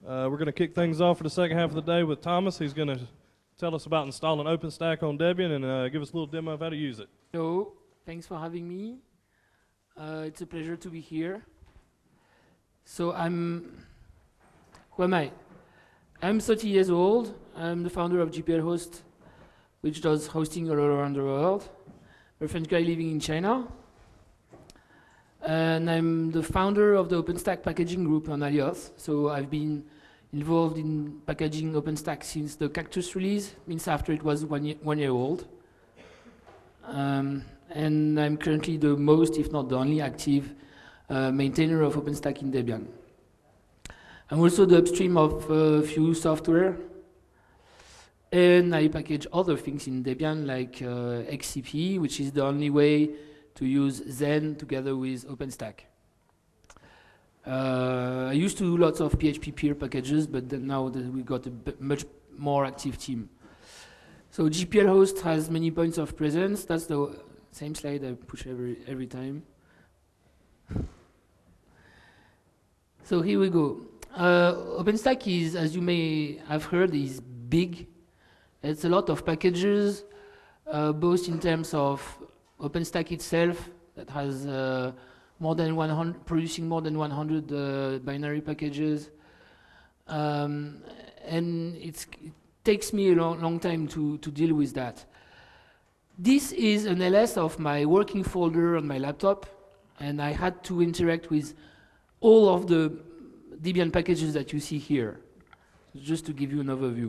We're going to kick things off for the second half of the day with Thomas. He's going to tell us about installing OpenStack on Debian and give us a little demo of how to use it. Hello, thanks for having me. It's a pleasure to be here. So who am I? I'm 30 years old. I'm the founder of GPL Host, which does hosting all around the world. I'm a French guy living in China. And I'm the founder of the OpenStack packaging group on Alios. So I've been involved in packaging OpenStack since the Cactus release, means after it was one year old. And I'm currently the most, if not the only, active maintainer of OpenStack in Debian. I'm also the upstream of a few software, and I package other things in Debian like XCP, which is the only way to use Zen together with OpenStack. I used to do lots of PHP peer packages, but then now we got a much more active team. So GPL Host has many points of presence. That's the same slide I push every time. So here we go. OpenStack is, as you may have heard, is big. It's a lot of packages, both in terms of OpenStack itself, that has producing more than 100 binary packages, and it takes me a long time to deal with that. This is an ls of my working folder on my laptop, and I had to interact with all of the Debian packages that you see here, just to give you an overview.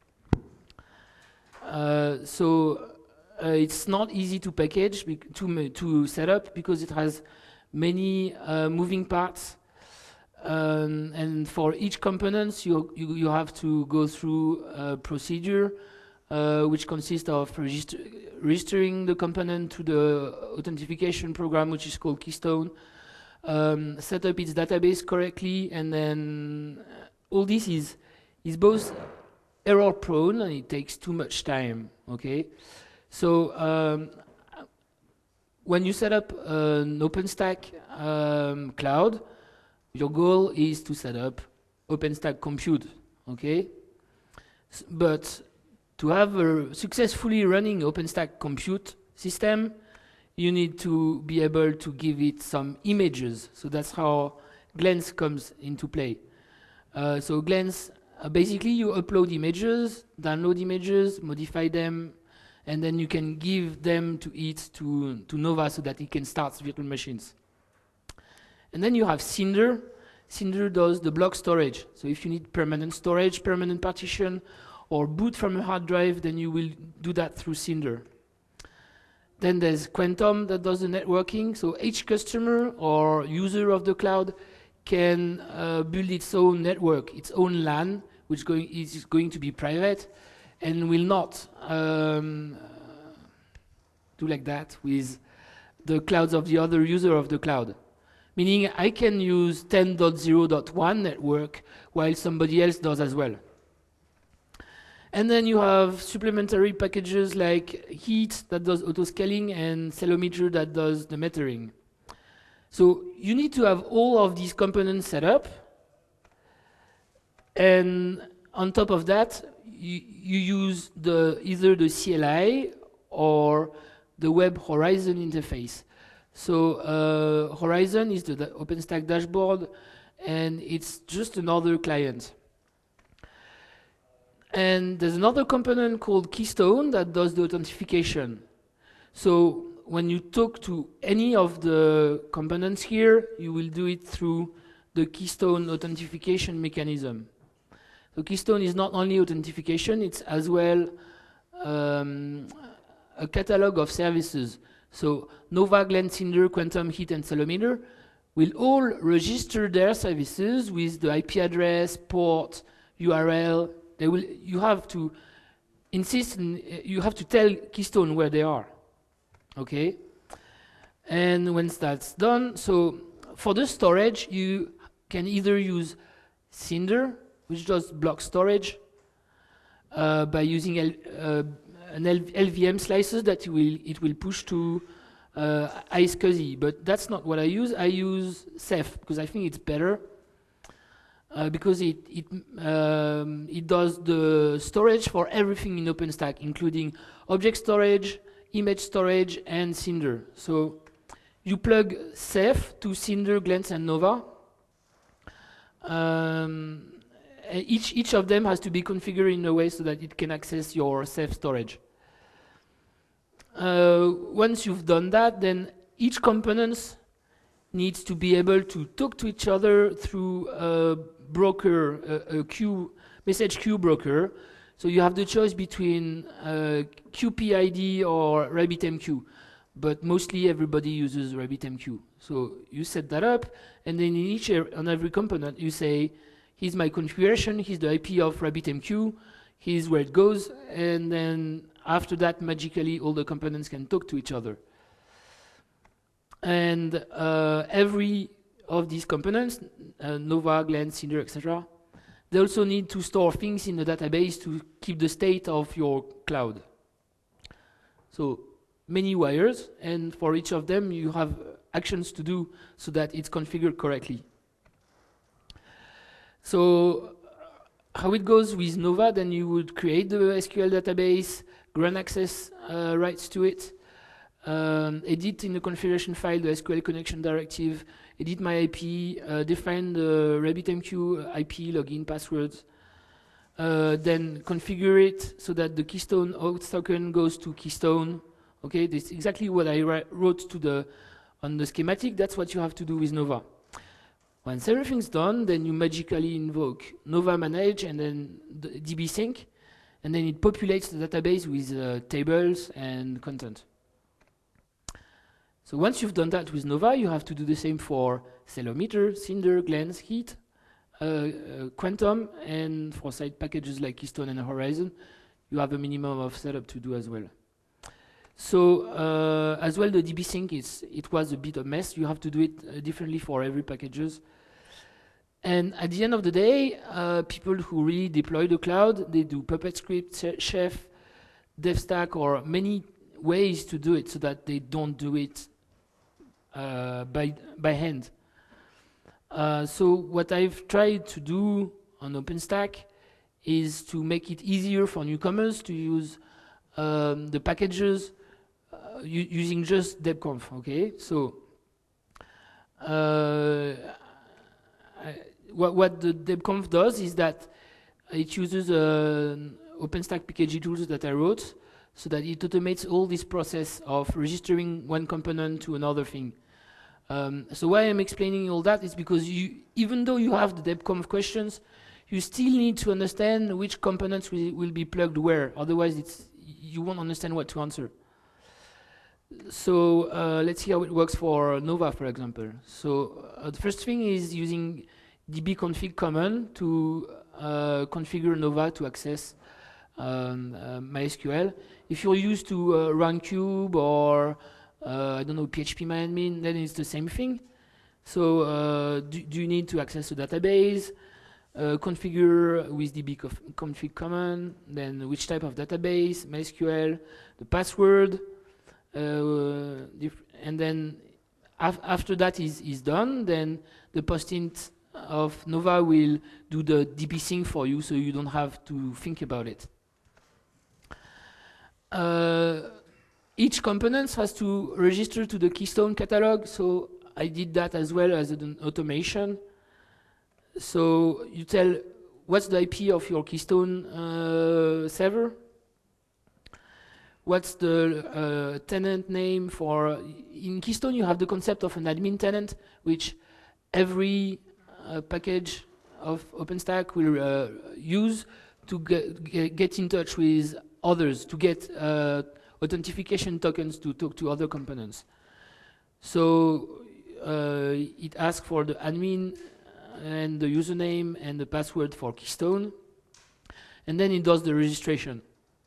It's not easy to package, to set up, because it has many moving parts, and for each component you have to go through a procedure which consists of registering the component to the authentication program, which is called Keystone, set up its database correctly, and then all this is both error prone and it takes too much time. Okay, so when you set up an OpenStack cloud, your goal is to set up OpenStack Compute. Okay, but to have a successfully running OpenStack Compute system, you need to be able to give it some images. So that's how Glance comes into play. So Glance, basically you upload images, download images, modify them, and then you can give them to Nova so that it can start virtual machines. And then you have Cinder. Cinder does the block storage. So if you need permanent storage, permanent partition, or boot from a hard drive, then you will do that through Cinder. Then there's Quantum that does the networking. So each customer or user of the cloud can build its own network, its own LAN, which is going to be private, and will not do like that with the clouds of the other user of the cloud. Meaning I can use 10.0.1 network while somebody else does as well. And then you have supplementary packages like Heat that does auto-scaling and Celometer that does the metering. So you need to have all of these components set up, and on top of that, you use either the CLI or the Web Horizon interface. So Horizon is the OpenStack dashboard, and it's just another client. And there's another component called Keystone that does the authentication. So when you talk to any of the components here, you will do it through the Keystone authentication mechanism. So Keystone is not only authentication, it's as well a catalog of services. So Nova, Glance, Cinder, Quantum, Heat, and Celometer will all register their services with the IP address, port, URL. You have to insist, you have to tell Keystone where they are. Okay? And once that's done, so for the storage, you can either use Cinder, which does block storage, by using an LVM slices that it will push to iSCSI. But that's not what I use. I use Ceph because I think it's better. because it does the storage for everything in OpenStack, including object storage, image storage, and Cinder. So you plug Ceph to Cinder, Glance, and Nova. Each of them has to be configured in a way so that it can access your Ceph storage. Once you've done that, then each component needs to be able to talk to each other through a broker, a queue, message queue broker. So you have the choice between QPID or RabbitMQ, but mostly everybody uses RabbitMQ. So you set that up, and then on every component you say, here's my configuration, here's the IP of RabbitMQ, here's where it goes, and then after that, magically, all the components can talk to each other. And every of these components, Nova, Glance, Cinder, etc., they also need to store things in the database to keep the state of your cloud. So many wires, and for each of them, you have actions to do so that it's configured correctly. So how it goes with Nova, then you would create the SQL database, grant access rights to it, edit in the configuration file the SQL connection directive, edit my IP, define the RabbitMQ IP, login, passwords, then configure it so that the Keystone auth token goes to Keystone. Okay, this is exactly what I wrote on the schematic. That's what you have to do with Nova. Once everything's done, then you magically invoke Nova manage and then the DB sync, and then it populates the database with tables and content. So once you've done that with Nova, you have to do the same for Ceilometer, Cinder, Glance, Heat, Quantum, and for side packages like Keystone and Horizon, you have a minimum of setup to do as well. So as well, the DB sync it was a bit of a mess. You have to do it differently for every packages. And at the end of the day, people who really deploy the cloud, they do Puppet script, Chef, DevStack, or many ways to do it so that they don't do it by hand. So what I've tried to do on OpenStack is to make it easier for newcomers to use the packages using just debconf. Okay, so what the debconf does is that it uses OpenStack PKG tools that I wrote, so that it automates all this process of registering one component to another thing. So why I'm explaining all that is because even though you have the debconf questions, you still need to understand which components will be plugged where. Otherwise, you won't understand what to answer. So let's see how it works for Nova, for example. So the first thing is using dbconfig command to configure Nova to access MySQL. If you're used to RunCube or I don't know, phpMyAdmin, then it's the same thing. So do you need to access the database? Configure with dbconfig command, then which type of database, MySQL, the password, and then after that is done, then the postint of Nova will do the DB sync for you, so you don't have to think about it. Each component has to register to the Keystone catalog, so I did that as well as an automation. So you tell what's the IP of your Keystone server, what's the tenant name for. In Keystone you have the concept of an admin tenant, which every package of OpenStack will use to get in touch with others, to get authentication tokens to talk to other components. So it asks for the admin and the username and the password for Keystone, and then it does the registration.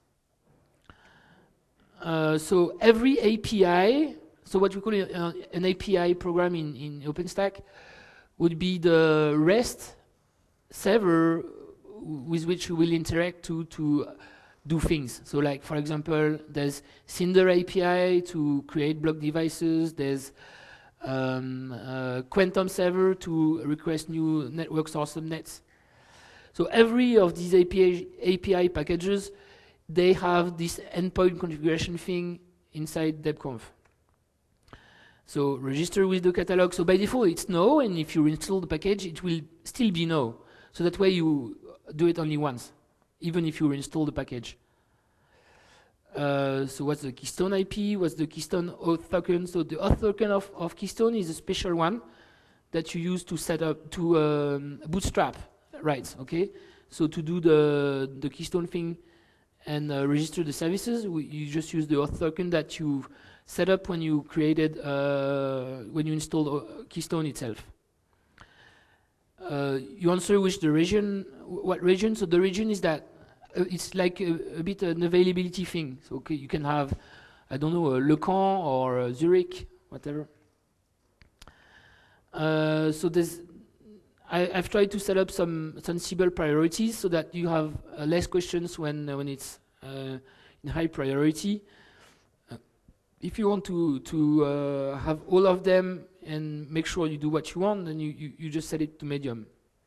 So every API, so what we call an API program in OpenStack, would be the REST server with which we will interact to do things. So like, for example, there's Cinder API to create block devices, there's Quantum server to request new networks or subnets. So every of these API packages, they have this endpoint configuration thing inside debconf. So register with the catalog. So by default, it's no, and if you install the package, it will still be no. So that way you do it only once, even if you install the package. So what's the Keystone IP? What's the Keystone auth token? So the auth token of Keystone is a special one that you use to set up, to bootstrap rights, okay? So to do the Keystone thing and register the services, you just use the auth token that you set up when you created, when you installed Keystone itself. You answer which the region, what region? So the region is that it's like a bit an availability thing. So okay, you can have, I don't know, Le Caen or Zurich, whatever. So there's, I've tried to set up some sensible priorities so that you have less questions when it's in high priority. If you want to have all of them and make sure you do what you want, then you just set it to medium.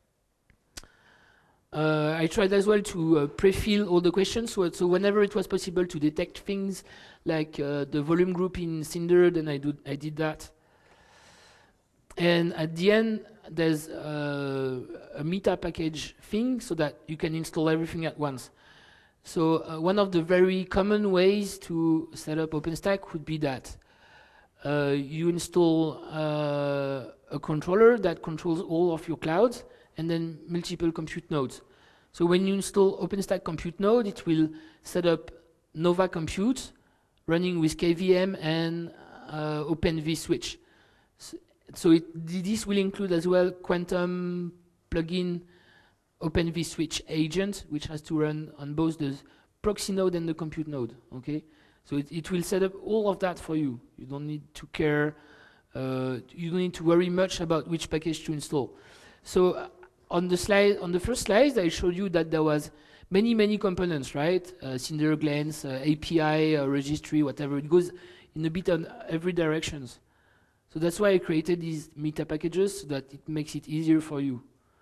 I tried as well to pre-fill all the questions, so whenever it was possible to detect things like the volume group in Cinder, then I did that. And at the end, there's a meta package thing so that you can install everything at once. So one of the very common ways to set up OpenStack would be that you install a controller that controls all of your clouds and then multiple compute nodes. So when you install OpenStack compute node, it will set up Nova Compute running with KVM and Open vSwitch. So this will include as well Quantum plugin Open vSwitch agent, which has to run on both the proxy node and the compute node. Okay, so it will set up all of that for you. You don't need to care. You don't need to worry much about which package to install. So on the slide, on the first slide, I showed you that there was many components, right? Cinder, Glance, API, registry, whatever. It goes in a bit on every directions. So that's why I created these meta packages so that it makes it easier for you.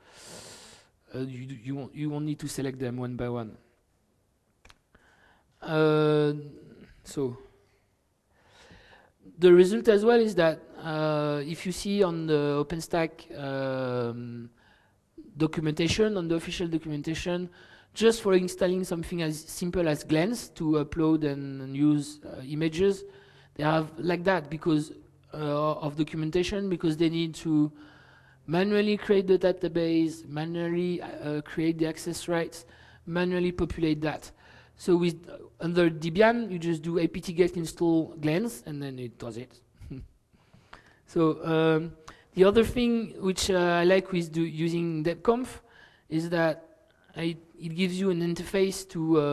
You won't need to select them one by one. So the result as well is that if you see on the OpenStack documentation, on the official documentation, just for installing something as simple as Glance to upload and use images, they have like that because of documentation, because they need to manually create the database, manually create the access rights, manually populate that. So with under Debian, you just do apt-get install Glance, and then it does it. So the other thing which I like with using debconf is that it gives you an interface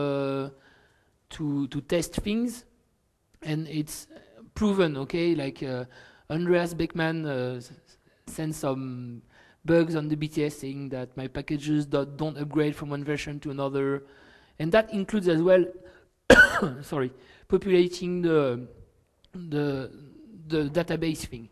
to test things, and it's proven. Okay, like Andreas Beckman sent some bugs on the BTS saying that my packages don't upgrade from one version to another, and that includes as well sorry, populating the database thing.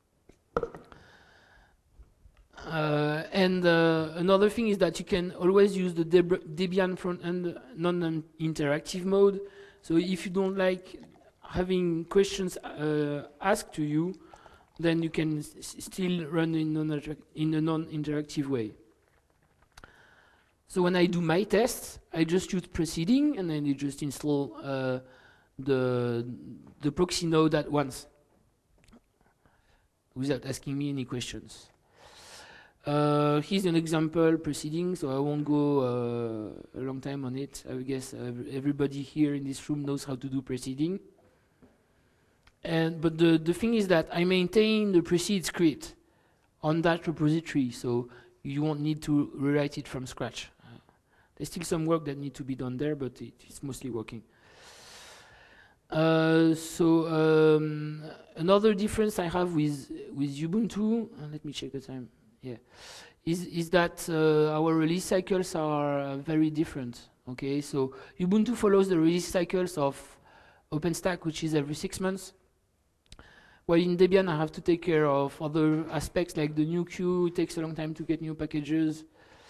And another thing is that you can always use the Debian front-end non-interactive mode. So if you don't like having questions asked to you, then you can still run in a non-interactive way. So when I do my tests, I just use proceeding, and then you just install the proxy node at once without asking me any questions. Here's an example proceeding, so I won't go a long time on it. I guess everybody here in this room knows how to do proceeding. But the thing is that I maintain the proceed script on that repository, so you won't need to rewrite it from scratch. There's still some work that needs to be done there, but it's mostly working. Another difference I have with Ubuntu, let me check the time. Yeah, is that our release cycles are very different. Okay, so Ubuntu follows the release cycles of OpenStack, which is every 6 months, while in Debian I have to take care of other aspects like the new queue. It takes a long time to get new packages.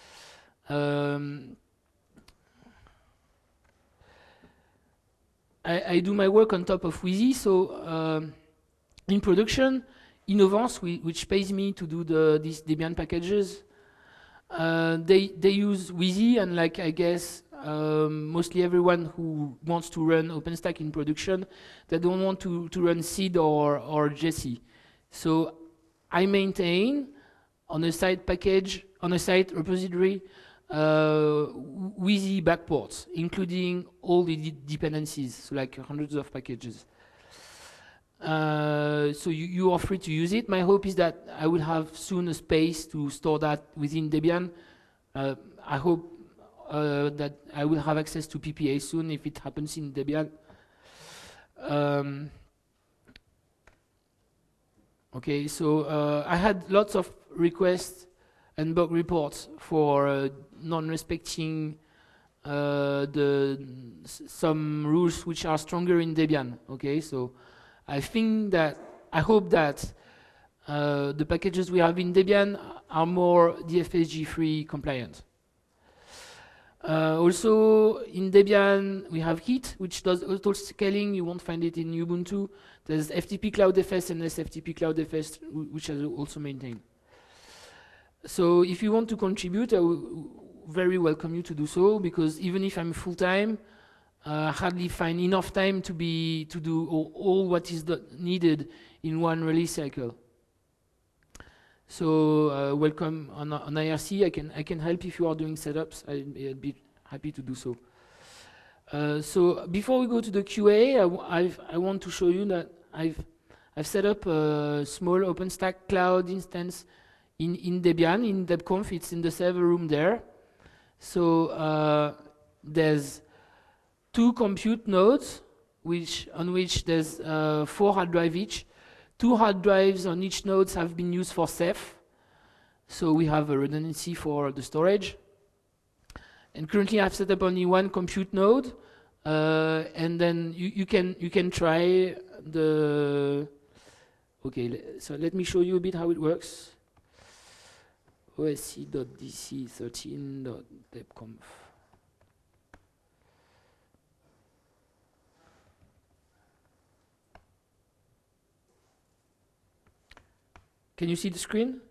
I do my work on top of Wheezy, so in production, Innovance, which pays me to do these Debian packages, they use Wheezy, and like I guess mostly everyone who wants to run OpenStack in production, they don't want to run SID or Jessie. So I maintain on a side package, on a side repository, Wheezy backports, including all the dependencies, so like hundreds of packages. So you are free to use it. My hope is that I will have soon a space to store that within Debian. I hope that I will have access to PPA soon if it happens in Debian. Okay, so I had lots of requests and bug reports for non-respecting some rules which are stronger in Debian. Okay, so I hope that the packages we have in Debian are more DFSG3 compliant. Also in Debian we have Heat, which does auto scaling. You won't find it in Ubuntu. There's FTP CloudFS and SFTP CloudFS, which are also maintained. So if you want to contribute, I will very welcome you to do so, because even if I'm full-time, I hardly find enough time to do all what is needed in one release cycle. So welcome on IRC. I can help if you are doing setups. I'd be happy to do so. So before we go to the QA, I want to show you that I've set up a small OpenStack cloud instance in Debian, in DebConf. It's in the server room there. So there's 2 compute nodes, on which there's 4 hard drives each. 2 hard drives on each node have been used for Ceph. So we have a redundancy for the storage. And currently I've set up only 1 compute node. And then you can try the... Okay, so let me show you a bit how it works. osc.dc13.debconf. Can you see the screen?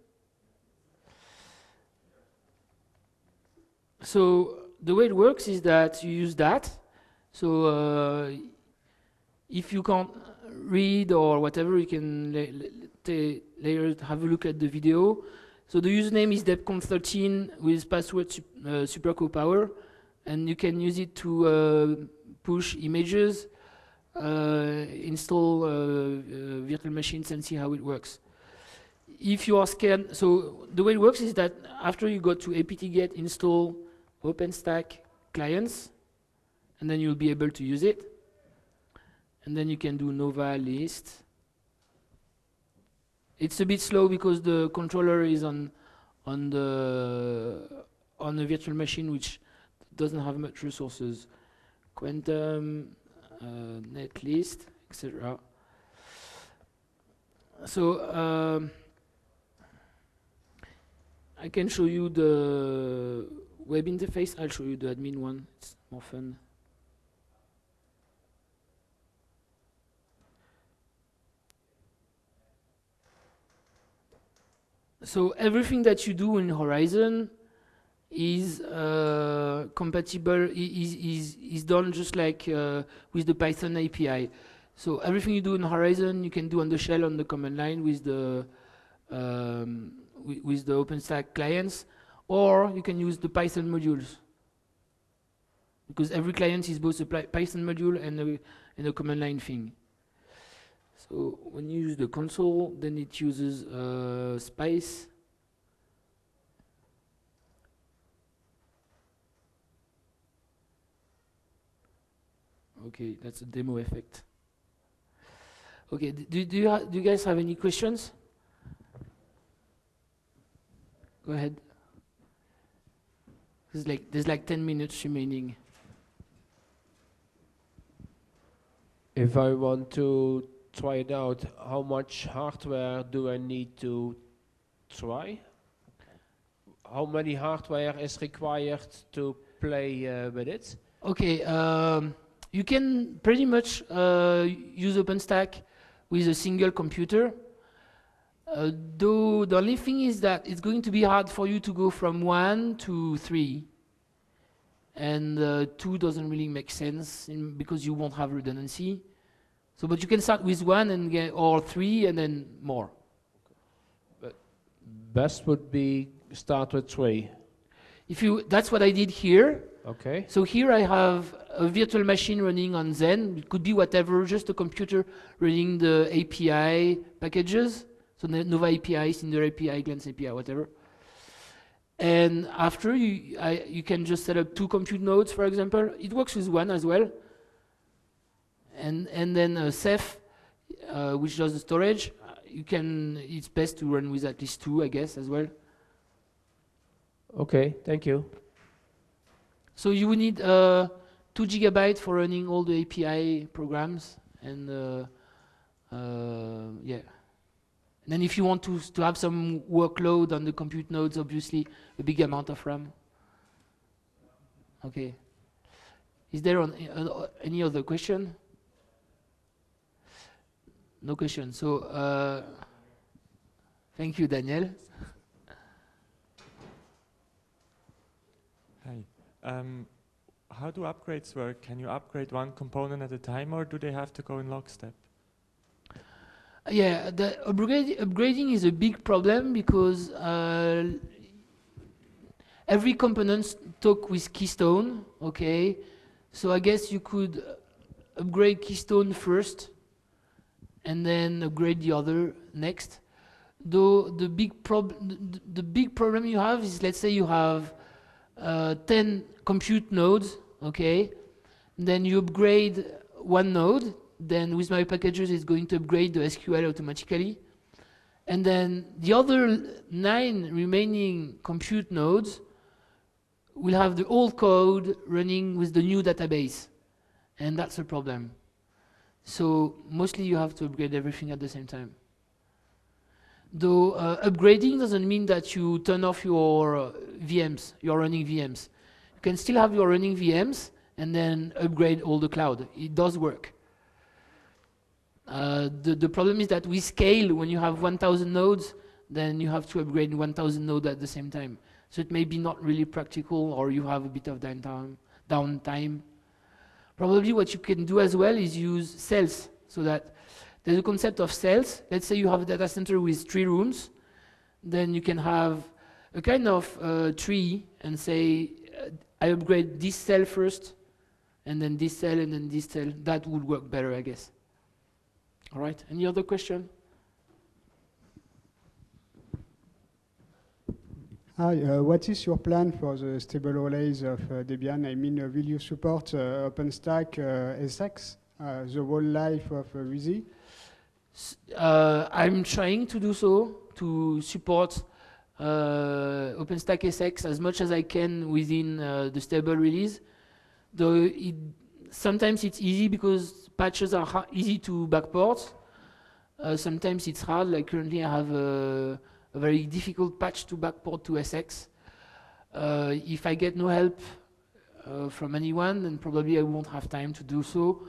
So the way it works is that you use that. So if you can't read or whatever, you can later have a look at the video. So the username is debconf13 with password supercopower, and you can use it to push images, install virtual machines, and see how it works. If you are scared, so the way it works is that after you go to apt-get install OpenStack clients, and then you'll be able to use it. And then you can do Nova list. It's a bit slow because the controller is on a virtual machine which doesn't have much resources. Quantum, netlist, etc. So I can show you the web interface. I'll show you the admin one. It's more fun. So everything that you do in Horizon is compatible, is done just like with the Python API. So everything you do in Horizon, you can do on the shell, on the command line with the OpenStack clients, or you can use the Python modules, because every client is both a Python module and a command line thing. So when you use the console, then it uses Spice. Okay, that's a demo effect. Okay, do you guys have any questions? Go ahead. There's like 10 minutes remaining. If I want to try it out, how much hardware do I need to try? How many hardware is required to play with it? Okay, you can pretty much use OpenStack with a single computer. Though the only thing is that it's going to be hard for you to go from 1 to 3. And 2 doesn't really make sense because you won't have redundancy. So, but you can start with 1 and get, or 3 and then more. But best would be start with 3. That's what I did here. Okay. So here I have a virtual machine running on Zen. It could be whatever, just a computer running the API packages. So Nova API, Cinder API, Glance API, whatever. And after you can just set up 2 compute nodes, for example. It works with 1 as well. And then Ceph, which does the storage, it's best to run with at least 2, I guess, as well. Okay, thank you. So you would need 2 GB for running all the API programs, and yeah. And then if you want to have some workload on the compute nodes, obviously a big amount of RAM. Okay. Is there any other question? No question. So thank you, Daniel. Hi. How do upgrades work? Can you upgrade one component at a time, or do they have to go in lockstep? Yeah, the upgrading is a big problem because every component talk with Keystone, okay? So I guess you could upgrade Keystone first and then upgrade the other next. Though the big problem you have is, let's say you have 10 compute nodes, okay? Then you upgrade one node, then with my packages it's going to upgrade the SQL automatically. And then the other 9 remaining compute nodes will have the old code running with the new database. And that's a problem. So mostly you have to upgrade everything at the same time. Though upgrading doesn't mean that you turn off your VMs, your running VMs. You can still have your running VMs and then upgrade all the cloud. It does work. The problem is that we scale when you have 1,000 nodes, then you have to upgrade 1,000 nodes at the same time. So it may be not really practical, or you have a bit of downtime. Probably what you can do as well is use cells, so that there's a concept of cells. Let's say you have a data center with 3 rooms, then you can have a kind of tree and say, I upgrade this cell first, and then this cell, and then this cell. That would work better, I guess. All right, any other question? Hi, what is your plan for the stable relays of Debian? I mean, will you support OpenStack SX, the whole life of Wheezy? I'm trying to do so, to support OpenStack SX as much as I can within the stable release. Though sometimes it's easy because patches are easy to backport. Sometimes it's hard, like currently I have a very difficult patch to backport to SX. If I get no help from anyone, then probably I won't have time to do so.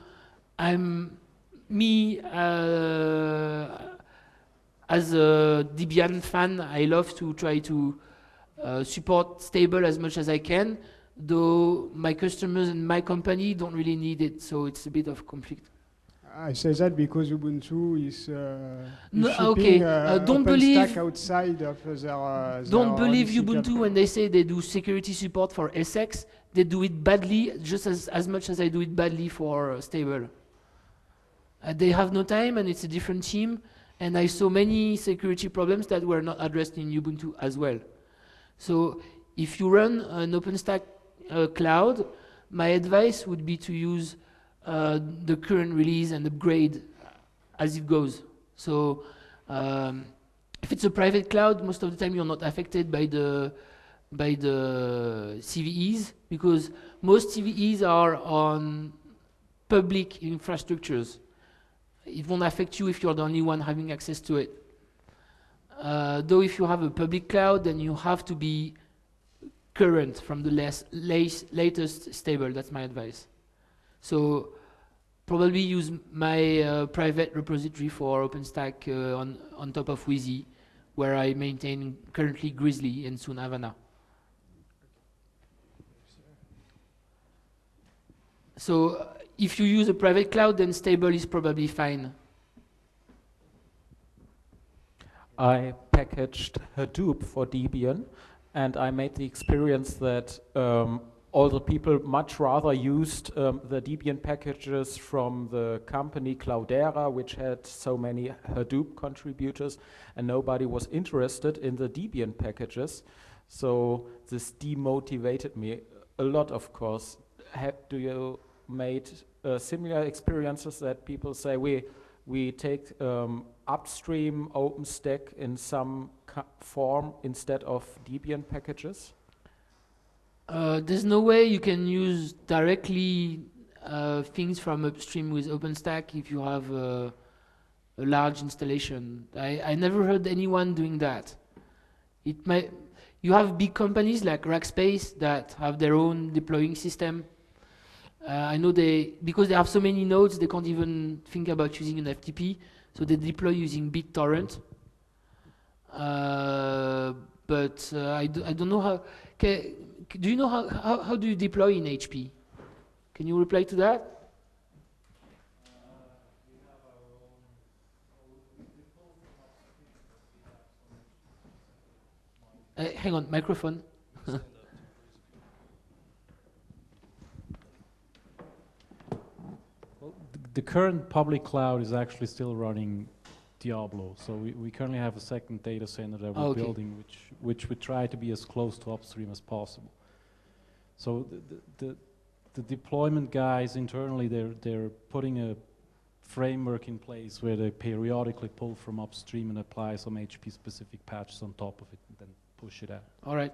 As a Debian fan, I love to try to support stable as much as I can, though my customers and my company don't really need it, so it's a bit of conflict. I say that because Ubuntu is okay. Don't believe outside of their don't believe their Ubuntu when they say they do security support for SX. They do it badly, just as much as I do it badly for stable. They have no time, and it's a different team. And I saw many security problems that were not addressed in Ubuntu as well. So if you run an OpenStack cloud, my advice would be to use the current release and upgrade as it goes. So if it's a private cloud, most of the time you're not affected by the CVEs, because most CVEs are on public infrastructures. it won't affect you if you're the only one having access to it. Though if you have a public cloud, then you have to be current from the latest stable. That's my advice. So probably use my private repository for OpenStack on top of Wheezy, where I maintain currently Grizzly and soon Havana. So if you use a private cloud, then stable is probably fine. I packaged Hadoop for Debian, and I made the experience that all the people much rather used the Debian packages from the company Cloudera, which had so many Hadoop contributors, and nobody was interested in the Debian packages. So this demotivated me a lot, of course. Do you made similar experiences that people say we take upstream OpenStack in some form instead of Debian packages? There's no way you can use directly things from upstream with OpenStack if you have a large installation. I never heard anyone doing that. You have big companies like Rackspace that have their own deploying system. I know because they have so many nodes, they can't even think about using an FTP, so they deploy using BitTorrent. But I don't know how. Do you know how do you deploy in HP? Can you reply to that? Hang on, microphone. The current public cloud is actually still running Diablo. So we currently have a second data center that we're building, which we try to be as close to upstream as possible. So the deployment guys internally, they're putting a framework in place where they periodically pull from upstream and apply some HP specific patches on top of it and then push it out. All right.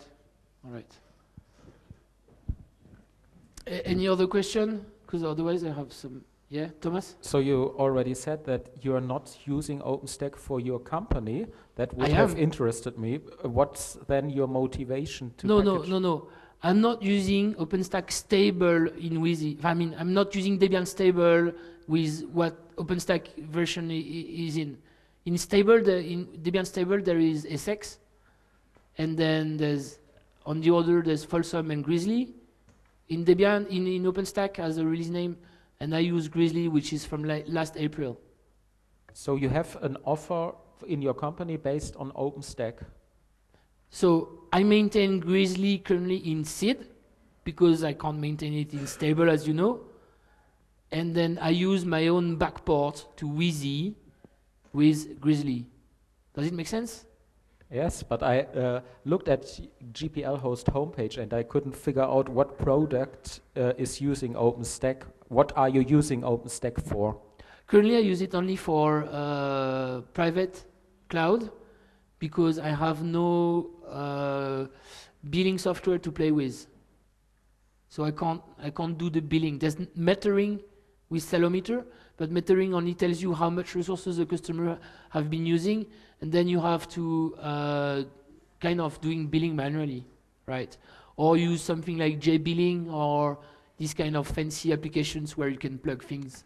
Any other question? Because otherwise I have some. Yeah, Thomas? So you already said that you are not using OpenStack for your company. That would have interested me. What's then your motivation to package? No. I'm not using OpenStack stable in Wheezy. I mean, I'm not using Debian stable with what OpenStack version is in. In Debian stable, there is SX, and then there's on the other there's Folsom and Grizzly. In Debian, in OpenStack as a release name. And I use Grizzly, which is from last April. So you have an offer in your company based on OpenStack? So I maintain Grizzly currently in SID, because I can't maintain it in stable, as you know. And then I use my own backport to Wheezy with Grizzly. Does it make sense? Yes, but I looked at GPL host homepage and I couldn't figure out what product is using OpenStack. What are you using OpenStack for? Currently I use it only for private cloud because I have no billing software to play with. So I can't do the billing. There's metering with Celometer, but metering only tells you how much resources the customer have been using, and then you have to kind of doing billing manually, right? Or use something like JBilling or these kind of fancy applications where you can plug things.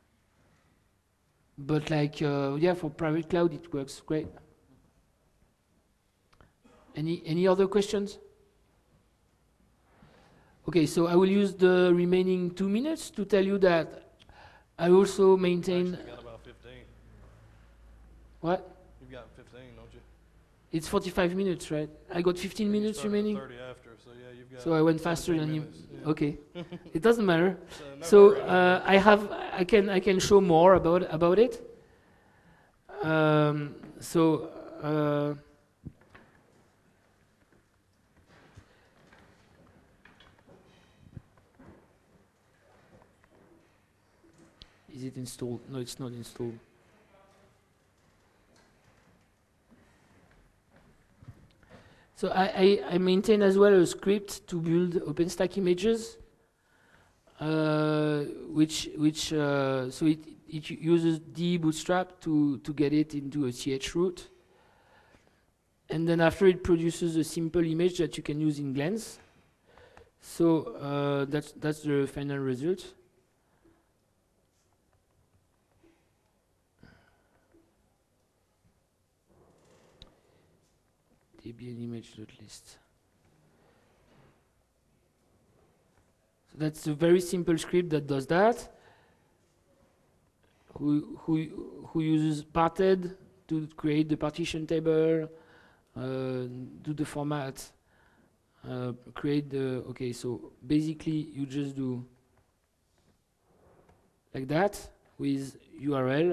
But like, yeah, for private cloud, it works great. Any other questions? Okay, so I will use the remaining 2 minutes to tell you that I also maintain. You've got about 15. What? You've got 15, don't you? It's 45 minutes, right? I got 15 minutes remaining. 30 after, so yeah, you've got. So I went faster than you. Yeah. Okay, it doesn't matter. No So hurry. I can show more about it. Is it installed? No, it's not installed. So I maintain as well a script to build OpenStack images. so it uses dbootstrap to get it into a ch root, and then after it produces a simple image that you can use in Glance. So that's the final result. Debian image.list. So that's a very simple script that does that. Who uses parted to create the partition table, do the format, create the, okay, so basically you just do like that with URL.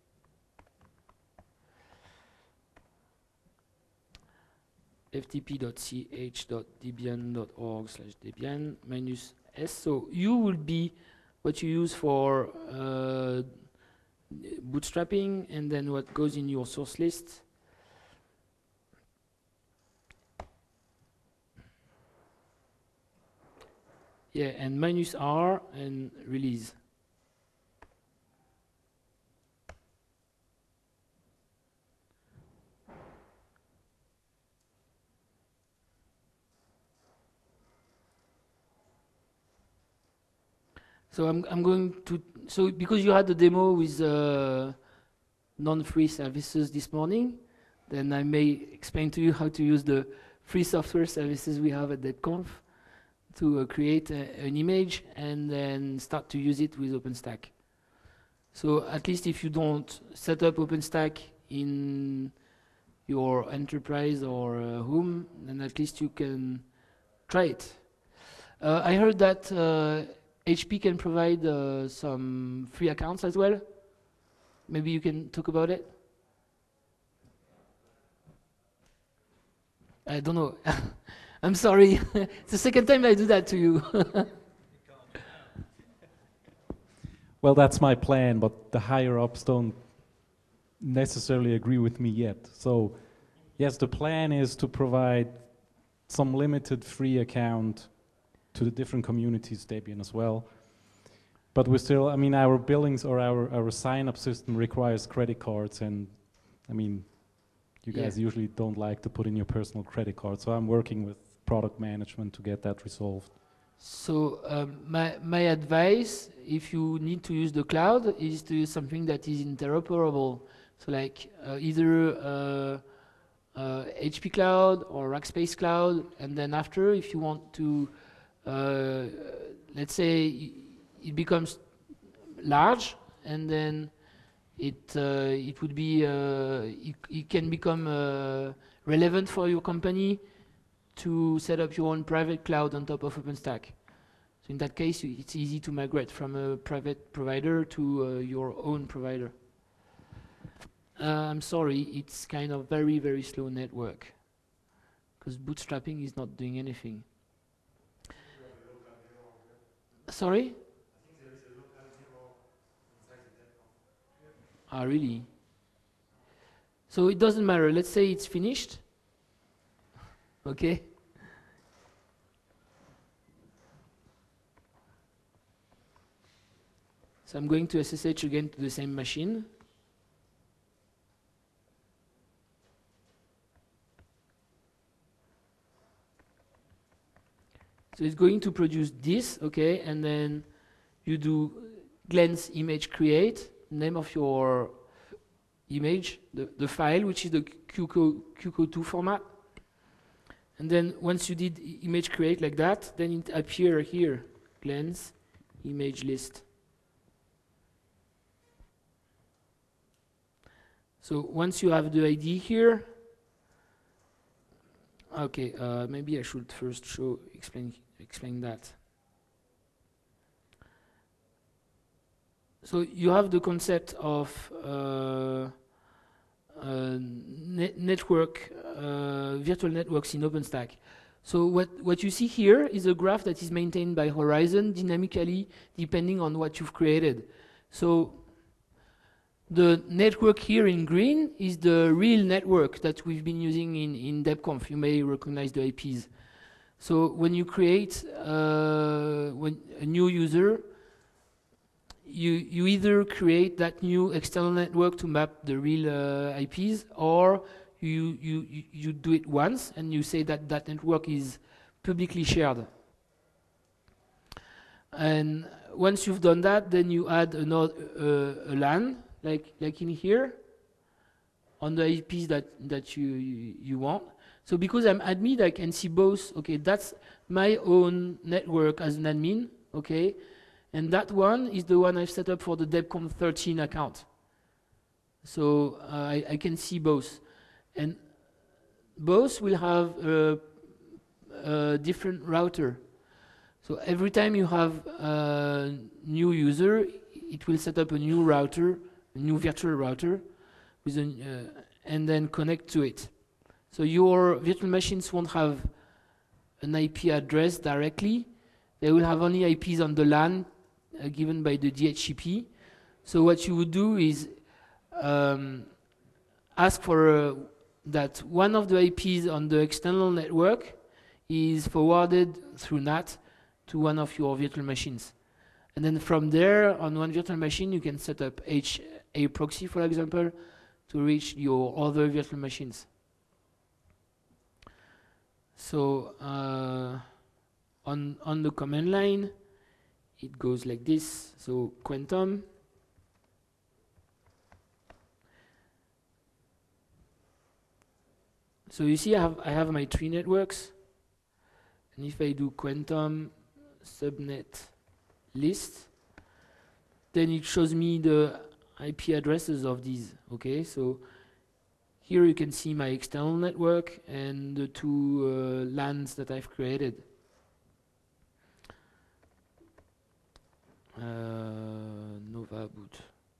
ftp.ch.debian.org/debian -s. So U will be what you use for bootstrapping, and then what goes in your source list. Yeah, and -r and release. So I'm going to, so because you had the demo with non-free services this morning, then I may explain to you how to use the free software services we have at DebConf to create an image and then start to use it with OpenStack. So at least if you don't set up OpenStack in your enterprise or home, then at least you can try it. I heard that HP can provide some free accounts as well. Maybe you can talk about it? I don't know. I'm sorry. It's the second time I do that to you. Well, that's my plan, but the higher-ups don't necessarily agree with me yet. So, yes, the plan is to provide some limited free account to the different communities, Debian as well. But we're still, I mean, our billings or our sign-up system requires credit cards, and I mean, you guys usually don't like to put in your personal credit card, so I'm working with product management to get that resolved. So my advice, if you need to use the cloud, is to use something that is interoperable. So like either HP Cloud or Rackspace Cloud, and then after, if you want to let's say it becomes large, and then it would be it can become relevant for your company to set up your own private cloud on top of OpenStack. So in that case, it's easy to migrate from a private provider to your own provider. I'm sorry, it's kind of very, very slow network because bootstrapping is not doing anything. Sorry? Ah, really? So it doesn't matter. Let's say it's finished. Okay? So I'm going to SSH again to the same machine. So it's going to produce this, okay, and then you do glance image create, name of your image, the file, which is the QCO2 format. And then once you did image create like that, then it appears here, glance image list. So once you have the ID here, okay, maybe I should first explain that. So you have the concept of network, virtual networks in OpenStack. So what you see here is a graph that is maintained by Horizon dynamically depending on what you've created. So the network here in green is the real network that we've been using in DebConf. You may recognize the IPs. So when you create when a new user, you either create that new external network to map the real IPs, or you do it once and you say that that network is publicly shared. And once you've done that, then you add another a LAN, like in here, on the IPs that you want. So because I'm admin, I can see both. Okay, that's my own network as an admin. Okay, and that one is the one I've set up for the DebConf 13 account. So I can see both, and both will have a different router. So every time you have a new user, it will set up a new router, a new virtual router, with and then connect to it. So your virtual machines won't have an IP address directly. They will have only IPs on the LAN given by the DHCP. So what you would do is ask for that one of the IPs on the external network is forwarded through NAT to one of your virtual machines. And then from there, on one virtual machine, you can set up HA proxy, for example, to reach your other virtual machines. So on the command line, it goes like this. So Quantum. So you see I have my 3 networks. And if I do Quantum subnet list, then it shows me the IP addresses of these. Okay, so here you can see my external network and the 2 LANs that I've created. Nova boot.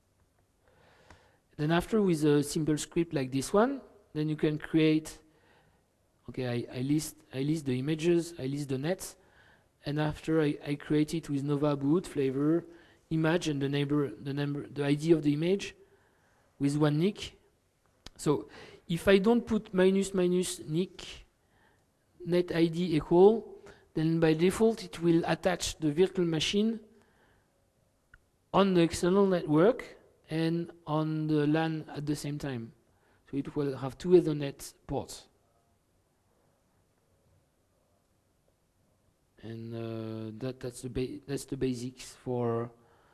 Then after, with a simple script like this one, then you can create. Okay, I list the images, I list the nets, and after I create it with Nova boot flavor, image, and the ID of the image with 1 nick. So if I don't put minus nick net ID equal, then by default it will attach the virtual machine on the external network and on the LAN at the same time. So it will have 2 Ethernet ports. And that's the basics for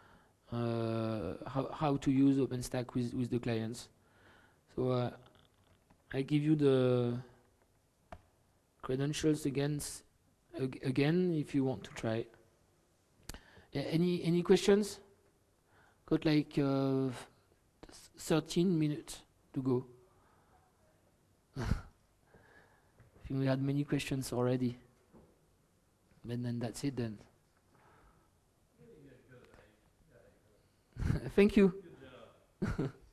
how to use OpenStack with the clients. So I give you the credentials again if you want to try. Any questions? Got like 13 minutes to go. I think we had many questions already. And then that's it then. Thank you.